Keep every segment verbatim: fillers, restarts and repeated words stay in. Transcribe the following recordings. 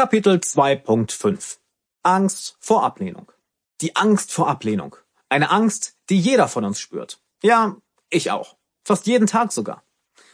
Kapitel zwei Punkt fünf. Angst vor Ablehnung. Die Angst vor Ablehnung. Eine Angst, die jeder von uns spürt. Ja, ich auch. Fast jeden Tag sogar.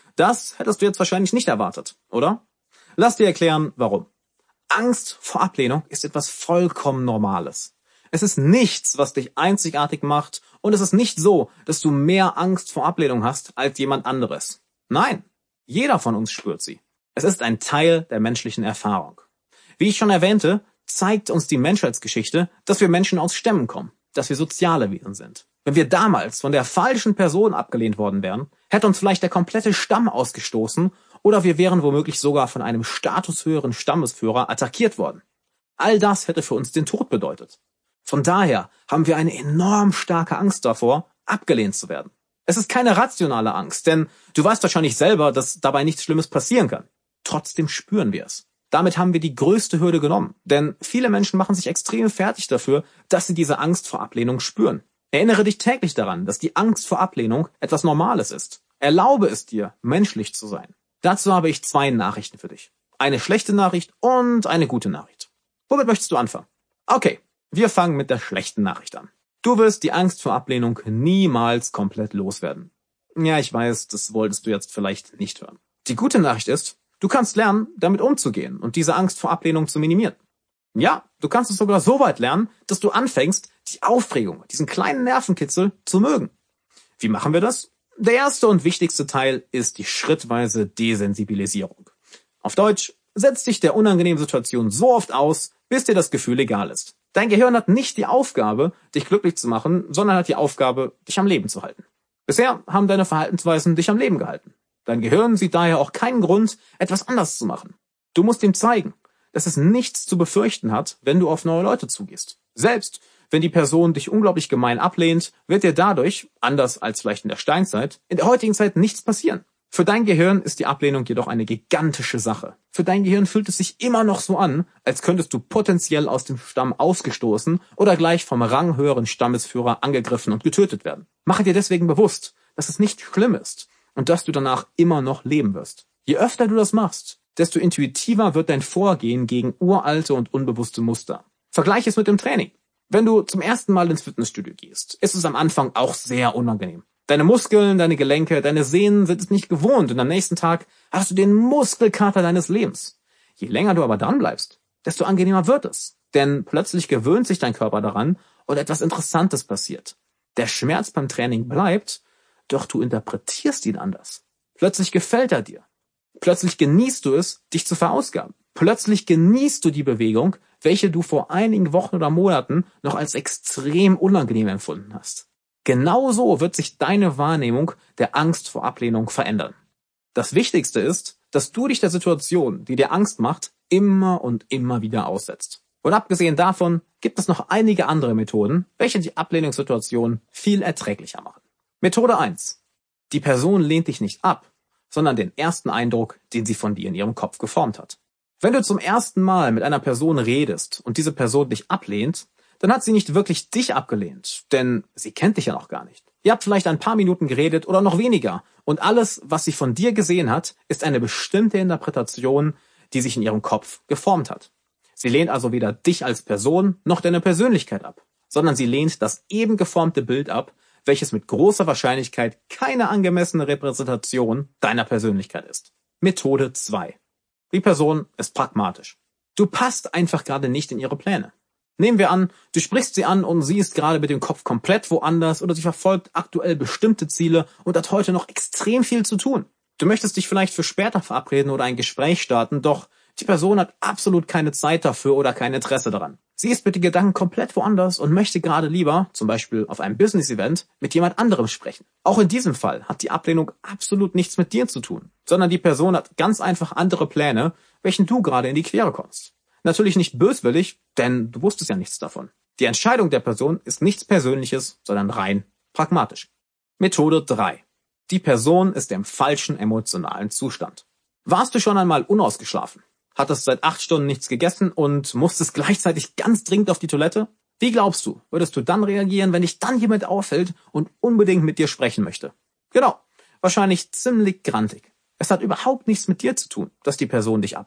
Das hättest du jetzt wahrscheinlich nicht erwartet, oder? Lass dir erklären, warum. Angst vor Ablehnung ist etwas vollkommen Normales. Es ist nichts, was dich einzigartig macht, und es ist nicht so, dass du mehr Angst vor Ablehnung hast als jemand anderes. Nein, jeder von uns spürt sie. Es ist ein Teil der menschlichen Erfahrung. Wie ich schon erwähnte, zeigt uns die Menschheitsgeschichte, dass wir Menschen aus Stämmen kommen, dass wir soziale Wesen sind. Wenn wir damals von der falschen Person abgelehnt worden wären, hätte uns vielleicht der komplette Stamm ausgestoßen oder wir wären womöglich sogar von einem statushöheren Stammesführer attackiert worden. All das hätte für uns den Tod bedeutet. Von daher haben wir eine enorm starke Angst davor, abgelehnt zu werden. Es ist keine rationale Angst, denn du weißt wahrscheinlich selber, dass dabei nichts Schlimmes passieren kann. Trotzdem spüren wir es. Damit haben wir die größte Hürde genommen, denn viele Menschen machen sich extrem fertig dafür, dass sie diese Angst vor Ablehnung spüren. Erinnere dich täglich daran, dass die Angst vor Ablehnung etwas Normales ist. Erlaube es dir, menschlich zu sein. Dazu habe ich zwei Nachrichten für dich. Eine schlechte Nachricht und eine gute Nachricht. Womit möchtest du anfangen? Okay, wir fangen mit der schlechten Nachricht an. Du wirst die Angst vor Ablehnung niemals komplett loswerden. Ja, ich weiß, das wolltest du jetzt vielleicht nicht hören. Die gute Nachricht ist, du kannst lernen, damit umzugehen und diese Angst vor Ablehnung zu minimieren. Ja, du kannst es sogar so weit lernen, dass du anfängst, die Aufregung, diesen kleinen Nervenkitzel zu mögen. Wie machen wir das? Der erste und wichtigste Teil ist die schrittweise Desensibilisierung. Auf Deutsch, setz dich der unangenehmen Situation so oft aus, bis dir das Gefühl egal ist. Dein Gehirn hat nicht die Aufgabe, dich glücklich zu machen, sondern hat die Aufgabe, dich am Leben zu halten. Bisher haben deine Verhaltensweisen dich am Leben gehalten. Dein Gehirn sieht daher auch keinen Grund, etwas anders zu machen. Du musst ihm zeigen, dass es nichts zu befürchten hat, wenn du auf neue Leute zugehst. Selbst wenn die Person dich unglaublich gemein ablehnt, wird dir dadurch, anders als vielleicht in der Steinzeit, in der heutigen Zeit nichts passieren. Für dein Gehirn ist die Ablehnung jedoch eine gigantische Sache. Für dein Gehirn fühlt es sich immer noch so an, als könntest du potenziell aus dem Stamm ausgestoßen oder gleich vom ranghöheren Stammesführer angegriffen und getötet werden. Mache dir deswegen bewusst, dass es nicht schlimm ist und dass du danach immer noch leben wirst. Je öfter du das machst, desto intuitiver wird dein Vorgehen gegen uralte und unbewusste Muster. Vergleich es mit dem Training. Wenn du zum ersten Mal ins Fitnessstudio gehst, ist es am Anfang auch sehr unangenehm. Deine Muskeln, deine Gelenke, deine Sehnen sind es nicht gewohnt und am nächsten Tag hast du den Muskelkater deines Lebens. Je länger du aber dran bleibst, desto angenehmer wird es. Denn plötzlich gewöhnt sich dein Körper daran und etwas Interessantes passiert. Der Schmerz beim Training bleibt, doch du interpretierst ihn anders. Plötzlich gefällt er dir. Plötzlich genießt du es, dich zu verausgaben. Plötzlich genießt du die Bewegung, welche du vor einigen Wochen oder Monaten noch als extrem unangenehm empfunden hast. Genauso wird sich deine Wahrnehmung der Angst vor Ablehnung verändern. Das Wichtigste ist, dass du dich der Situation, die dir Angst macht, immer und immer wieder aussetzt. Und abgesehen davon gibt es noch einige andere Methoden, welche die Ablehnungssituation viel erträglicher machen. Methode eins. Die Person lehnt dich nicht ab, sondern den ersten Eindruck, den sie von dir in ihrem Kopf geformt hat. Wenn du zum ersten Mal mit einer Person redest und diese Person dich ablehnt, dann hat sie nicht wirklich dich abgelehnt, denn sie kennt dich ja noch gar nicht. Ihr habt vielleicht ein paar Minuten geredet oder noch weniger und alles, was sie von dir gesehen hat, ist eine bestimmte Interpretation, die sich in ihrem Kopf geformt hat. Sie lehnt also weder dich als Person noch deine Persönlichkeit ab, sondern sie lehnt das eben geformte Bild ab, welches mit großer Wahrscheinlichkeit keine angemessene Repräsentation deiner Persönlichkeit ist. Methode zwei. Die Person ist pragmatisch. Du passt einfach gerade nicht in ihre Pläne. Nehmen wir an, du sprichst sie an und sie ist gerade mit dem Kopf komplett woanders oder sie verfolgt aktuell bestimmte Ziele und hat heute noch extrem viel zu tun. Du möchtest dich vielleicht für später verabreden oder ein Gespräch starten, doch die Person hat absolut keine Zeit dafür oder kein Interesse daran. Sie ist mit den Gedanken komplett woanders und möchte gerade lieber, zum Beispiel auf einem Business-Event, mit jemand anderem sprechen. Auch in diesem Fall hat die Ablehnung absolut nichts mit dir zu tun, sondern die Person hat ganz einfach andere Pläne, welchen du gerade in die Quere kommst. Natürlich nicht böswillig, denn du wusstest ja nichts davon. Die Entscheidung der Person ist nichts Persönliches, sondern rein pragmatisch. Methode drei. Die Person ist im falschen emotionalen Zustand. Warst du schon einmal unausgeschlafen? Hattest seit acht Stunden nichts gegessen und musstest gleichzeitig ganz dringend auf die Toilette? Wie glaubst du, würdest du dann reagieren, wenn dich dann jemand auffällt und unbedingt mit dir sprechen möchte? Genau, wahrscheinlich ziemlich grantig. Es hat überhaupt nichts mit dir zu tun, dass die Person dich ablehnt,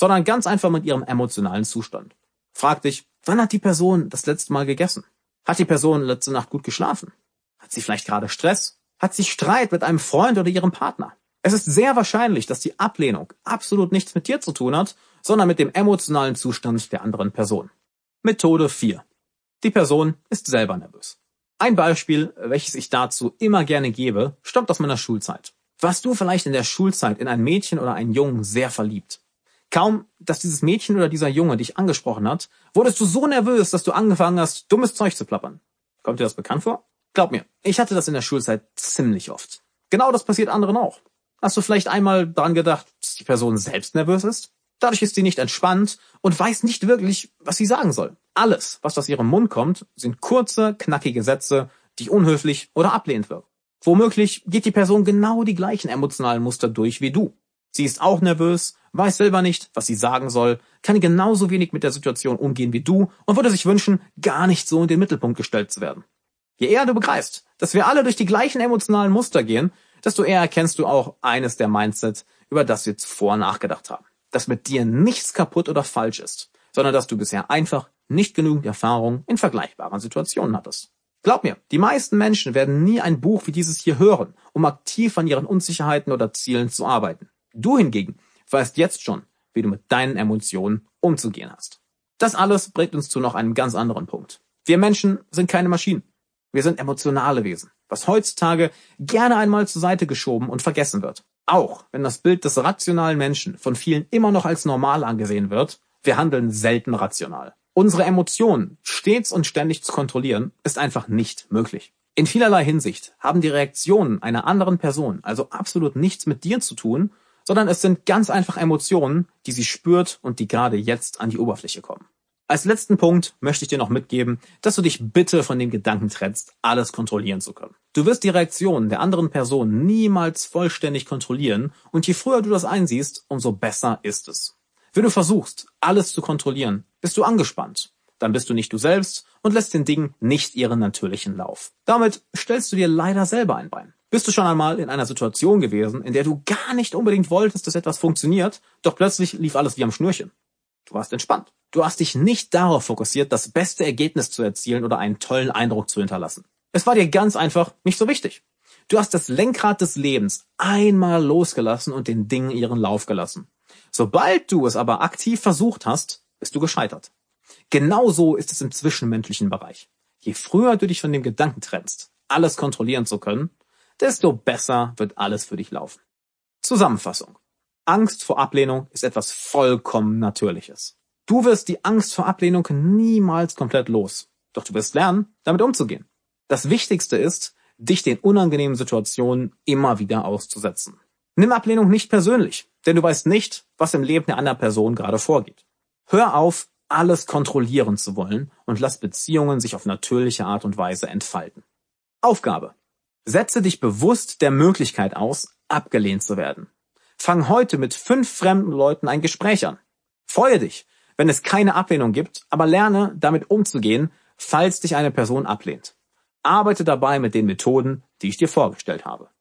sondern ganz einfach mit ihrem emotionalen Zustand. Frag dich, wann hat die Person das letzte Mal gegessen? Hat die Person letzte Nacht gut geschlafen? Hat sie vielleicht gerade Stress? Hat sie Streit mit einem Freund oder ihrem Partner? Es ist sehr wahrscheinlich, dass die Ablehnung absolut nichts mit dir zu tun hat, sondern mit dem emotionalen Zustand der anderen Person. Methode vier. Die Person ist selber nervös. Ein Beispiel, welches ich dazu immer gerne gebe, stammt aus meiner Schulzeit. Warst du vielleicht in der Schulzeit in ein Mädchen oder einen Jungen sehr verliebt? Kaum, dass dieses Mädchen oder dieser Junge dich angesprochen hat, wurdest du so nervös, dass du angefangen hast, dummes Zeug zu plappern. Kommt dir das bekannt vor? Glaub mir, ich hatte das in der Schulzeit ziemlich oft. Genau das passiert anderen auch. Hast du vielleicht einmal daran gedacht, dass die Person selbst nervös ist? Dadurch ist sie nicht entspannt und weiß nicht wirklich, was sie sagen soll. Alles, was aus ihrem Mund kommt, sind kurze, knackige Sätze, die unhöflich oder ablehnend wirken. Womöglich geht die Person genau die gleichen emotionalen Muster durch wie du. Sie ist auch nervös, weiß selber nicht, was sie sagen soll, kann genauso wenig mit der Situation umgehen wie du und würde sich wünschen, gar nicht so in den Mittelpunkt gestellt zu werden. Je eher du begreifst, dass wir alle durch die gleichen emotionalen Muster gehen, desto eher erkennst du auch eines der Mindsets, über das wir zuvor nachgedacht haben. Dass mit dir nichts kaputt oder falsch ist, sondern dass du bisher einfach nicht genügend Erfahrung in vergleichbaren Situationen hattest. Glaub mir, die meisten Menschen werden nie ein Buch wie dieses hier hören, um aktiv an ihren Unsicherheiten oder Zielen zu arbeiten. Du hingegen weißt jetzt schon, wie du mit deinen Emotionen umzugehen hast. Das alles bringt uns zu noch einem ganz anderen Punkt. Wir Menschen sind keine Maschinen. Wir sind emotionale Wesen, was heutzutage gerne einmal zur Seite geschoben und vergessen wird. Auch wenn das Bild des rationalen Menschen von vielen immer noch als normal angesehen wird, wir handeln selten rational. Unsere Emotionen stets und ständig zu kontrollieren, ist einfach nicht möglich. In vielerlei Hinsicht haben die Reaktionen einer anderen Person also absolut nichts mit dir zu tun, sondern es sind ganz einfach Emotionen, die sie spürt und die gerade jetzt an die Oberfläche kommen. Als letzten Punkt möchte ich dir noch mitgeben, dass du dich bitte von dem Gedanken trennst, alles kontrollieren zu können. Du wirst die Reaktionen der anderen Person niemals vollständig kontrollieren und je früher du das einsiehst, umso besser ist es. Wenn du versuchst, alles zu kontrollieren, bist du angespannt. Dann bist du nicht du selbst und lässt den Dingen nicht ihren natürlichen Lauf. Damit stellst du dir leider selber ein Bein. Bist du schon einmal in einer Situation gewesen, in der du gar nicht unbedingt wolltest, dass etwas funktioniert, doch plötzlich lief alles wie am Schnürchen? Du warst entspannt. Du hast dich nicht darauf fokussiert, das beste Ergebnis zu erzielen oder einen tollen Eindruck zu hinterlassen. Es war dir ganz einfach nicht so wichtig. Du hast das Lenkrad des Lebens einmal losgelassen und den Dingen ihren Lauf gelassen. Sobald du es aber aktiv versucht hast, bist du gescheitert. Genauso ist es im zwischenmenschlichen Bereich. Je früher du dich von dem Gedanken trennst, alles kontrollieren zu können, desto besser wird alles für dich laufen. Zusammenfassung. Angst vor Ablehnung ist etwas vollkommen Natürliches. Du wirst die Angst vor Ablehnung niemals komplett los. Doch du wirst lernen, damit umzugehen. Das Wichtigste ist, dich den unangenehmen Situationen immer wieder auszusetzen. Nimm Ablehnung nicht persönlich, denn du weißt nicht, was im Leben der anderen Person gerade vorgeht. Hör auf, alles kontrollieren zu wollen und lass Beziehungen sich auf natürliche Art und Weise entfalten. Aufgabe. Setze dich bewusst der Möglichkeit aus, abgelehnt zu werden. Fang heute mit fünf fremden Leuten ein Gespräch an. Freue dich, wenn es keine Ablehnung gibt, aber lerne, damit umzugehen, falls dich eine Person ablehnt. Arbeite dabei mit den Methoden, die ich dir vorgestellt habe.